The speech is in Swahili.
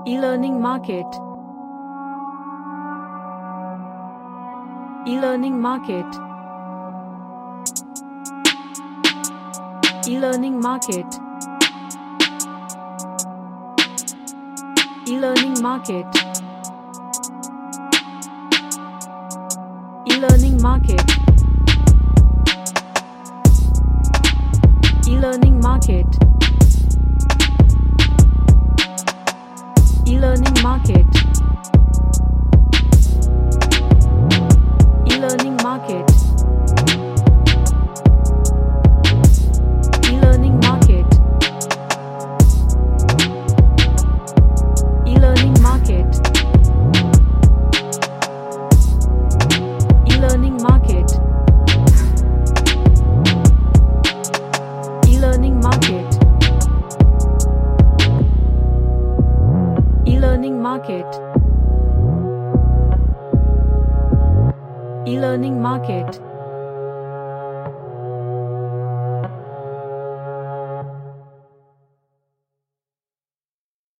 E-learning market. E-learning market. E-learning market. E-learning market. E-learning market. E-learning market. E-learning market. E-learning market. E-learning market. E-learning market. E-learning market. E-learning market. E-learning market. E-learning market.